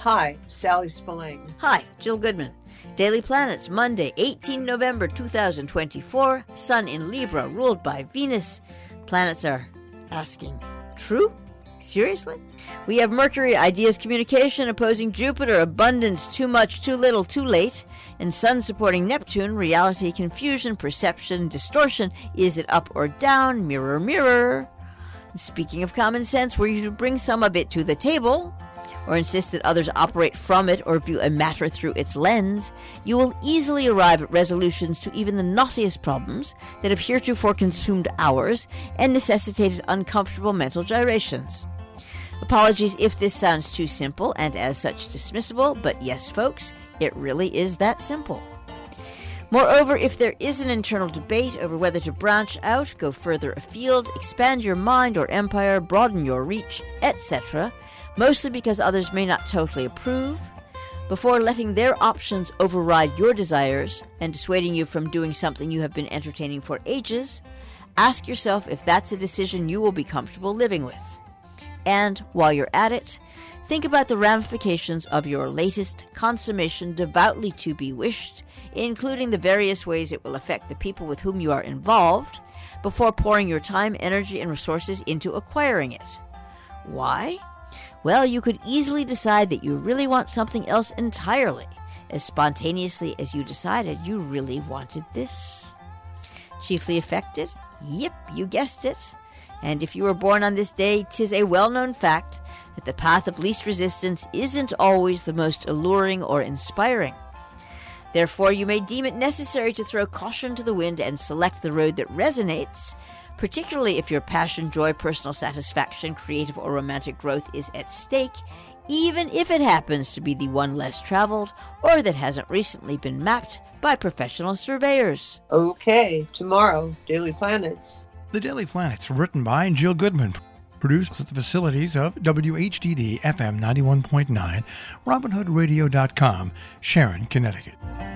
Hi, Sally Spillane. Hi, Jill Goodman. Daily Planets, Monday, 18 November 2024. Sun in Libra, ruled by Venus. Planets are asking, true? Seriously? We have Mercury, ideas, communication, opposing Jupiter, abundance, too much, too little, too late. And Sun supporting Neptune, reality, confusion, perception, distortion. Is it up or down? Mirror, mirror. Speaking of common sense, were you to bring some of it to the table, or insist that others operate from it or view a matter through its lens, you will easily arrive at resolutions to even the knottiest problems that have heretofore consumed hours and necessitated uncomfortable mental gyrations. Apologies if this sounds too simple and as such dismissible, but yes, folks, it really is that simple. Moreover, if there is an internal debate over whether to branch out, go further afield, expand your mind or empire, broaden your reach, etc., mostly because others may not totally approve, before letting their options override your desires and dissuading you from doing something you have been entertaining for ages, ask yourself if that's a decision you will be comfortable living with. And while you're at it, think about the ramifications of your latest consummation devoutly to be wished, including the various ways it will affect the people with whom you are involved, before pouring your time, energy, and resources into acquiring it. Why? Well, you could easily decide that you really want something else entirely, as spontaneously as you decided you really wanted this. Chiefly affected? Yep, you guessed it. And if you were born on this day, 'tis a well-known fact that the path of least resistance isn't always the most alluring or inspiring. Therefore, you may deem it necessary to throw caution to the wind and select the road that resonates, particularly if your passion, joy, personal satisfaction, creative or romantic growth is at stake, even if it happens to be the one less traveled or that hasn't recently been mapped by professional surveyors. Okay, tomorrow, Daily Planets. The Daily Planets, written by Jill Goodman, produced at the facilities of WHDD FM 91.9, RobinHoodRadio.com, Sharon, Connecticut.